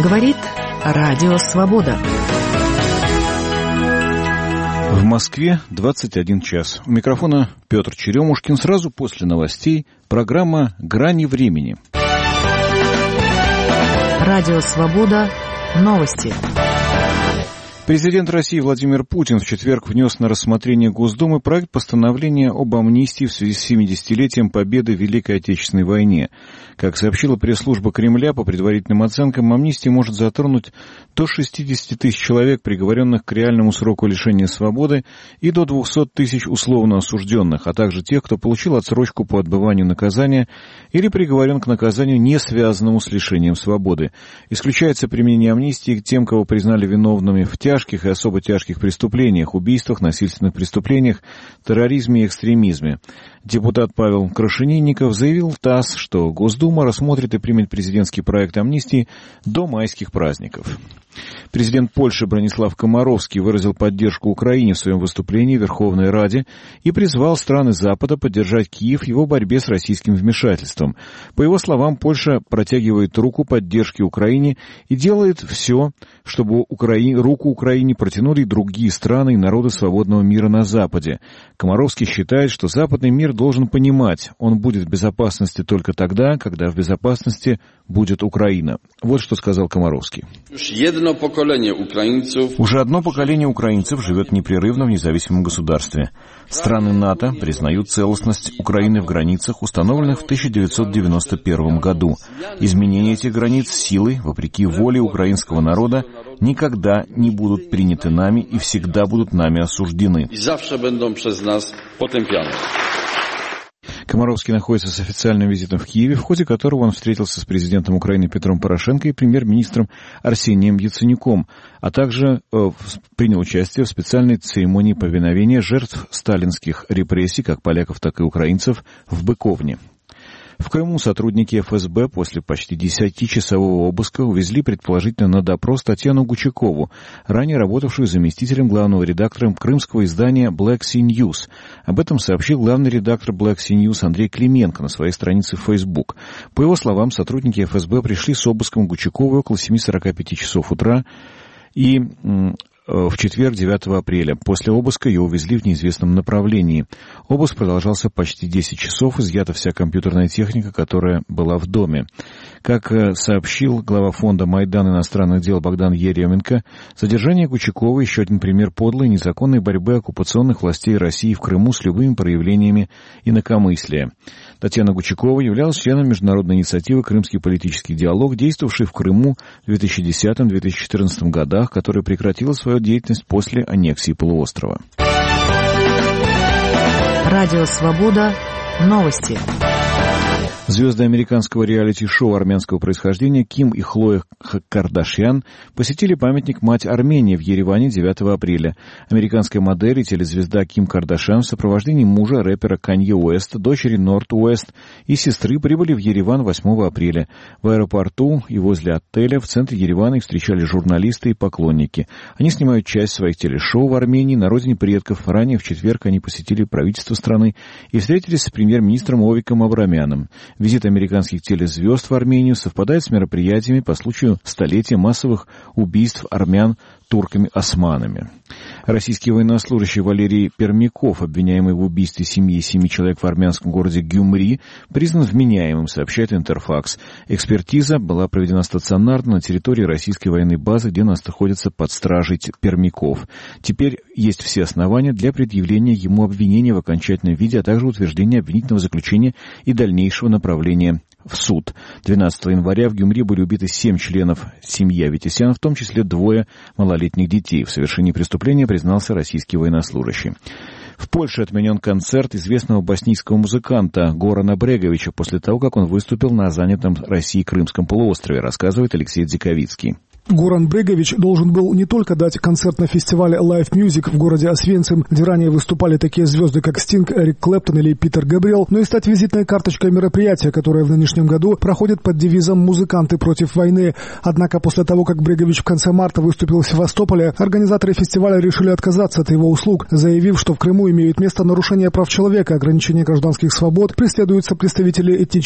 Говорит Радио Свобода. В Москве 21 час. У микрофона Петр Черемушкин. Сразу после новостей программа «Грани времени». Радио Свобода. Новости. Президент России Владимир Путин в четверг внес на рассмотрение Госдумы проект постановления об амнистии в связи с 70-летием победы в Великой Отечественной войне. Как сообщила пресс-служба Кремля, по предварительным оценкам, амнистия может затронуть до 60 тысяч человек, приговоренных к реальному сроку лишения свободы, и до 200 тысяч условно осужденных, а также тех, кто получил отсрочку по отбыванию наказания или приговорен к наказанию, не связанному с лишением свободы. Исключается применение амнистии к тем, кого признали виновными в тяжких и особо тяжких преступлениях, убийствах, насильственных преступлениях, терроризме и экстремизме. Депутат Павел Крашенинников заявил в ТАСС, что Госдума рассмотрит и примет президентский проект амнистии до майских праздников. Президент Польши Бронислав Комаровский выразил поддержку Украине в своем выступлении в Верховной Раде и призвал страны Запада поддержать Киев в его борьбе с российским вмешательством. По его словам, Польша протягивает руку поддержки Украине и делает все, чтобы руку Украине протянули другие страны и народы свободного мира на Западе. Комаровский считает, что западный мир должен понимать, он будет в безопасности только тогда, когда в безопасности будет Украина. Вот что сказал Комаровский. Уже одно поколение украинцев живет непрерывно в независимом государстве. Страны НАТО признают целостность Украины в границах, установленных в 1991 году. Изменение этих границ силой, вопреки воле украинского народа, никогда не будут приняты нами и всегда будут нами осуждены. Комаровский находится с официальным визитом в Киеве, в ходе которого он встретился с президентом Украины Петром Порошенко и премьер-министром Арсением Яценюком, а также принял участие в специальной церемонии повиновения жертв сталинских репрессий, как поляков, так и украинцев, в Быковне. В Крыму сотрудники ФСБ после почти 10-часового обыска увезли предположительно на допрос Татьяну Гучакову, ранее работавшую заместителем главного редактора крымского издания Black Sea News. Об этом сообщил главный редактор Black Sea News Андрей Клименко на своей странице в Facebook. По его словам, сотрудники ФСБ пришли с обыском Гучаковой около 7:45 часов утра и в четверг, 9 апреля. После обыска ее увезли в неизвестном направлении. Обыск продолжался почти 10 часов, изъята вся компьютерная техника, которая была в доме. Как сообщил глава фонда «Майдан иностранных дел» Богдан Еременко, задержание Гучаковой — еще один пример подлой незаконной борьбы оккупационных властей России в Крыму с любыми проявлениями инакомыслия. Татьяна Гучакова являлась членом международной инициативы «Крымский политический диалог», действовавшей в Крыму в 2010-2014 годах, которая прекратила свою деятельность после аннексии полуострова. Радио Свобода. Новости. Звезды американского реалити-шоу армянского происхождения Ким и Хлоя Кардашьян посетили памятник «Мать Армении» в Ереване 9 апреля. Американская модель и телезвезда Ким Кардашьян в сопровождении мужа, рэпера Канье Уэста, дочери Норт Уэст и сестры прибыли в Ереван 8 апреля. В аэропорту и возле отеля в центре Еревана их встречали журналисты и поклонники. Они снимают часть своих телешоу в Армении, на родине предков. Ранее в четверг они посетили правительство страны и встретились с премьер-министром Овиком Абрамяном. Визит американских телезвезд в Армению совпадает с мероприятиями по случаю столетия массовых убийств армян турками-османами. Российский военнослужащий Валерий Пермяков, обвиняемый в убийстве семьи 7 человек в армянском городе Гюмри, признан вменяемым, сообщает Интерфакс. Экспертиза была проведена стационарно на территории российской военной базы, где находится под стражей Пермяков. Теперь есть все основания для предъявления ему обвинения в окончательном виде, а также утверждения обвинительного заключения и дальнейшего направления в суд. 12 января в Гюмри были убиты 7 членов семьи Аветисян, в том числе 2 малолетних детей. В совершении преступления признался российский военнослужащий. В Польше отменен концерт известного боснийского музыканта Горана Бреговича после того, как он выступил на занятом Россией Крымском полуострове, рассказывает Алексей Дзиковицкий. Горан Брегович должен был не только дать концерт на фестивале Live Music в городе Освенцим, где ранее выступали такие звезды, как Стинг, Эрик Клэптон или Питер Габриэл, но и стать визитной карточкой мероприятия, которое в нынешнем году проходит под девизом «Музыканты против войны». Однако после того, как Брегович в конце марта выступил в Севастополе, организаторы фестиваля решили отказаться от его услуг, заявив, что в Крыму имеют место нарушения прав человека, ограничения гражданских свобод, преследуются представители этнических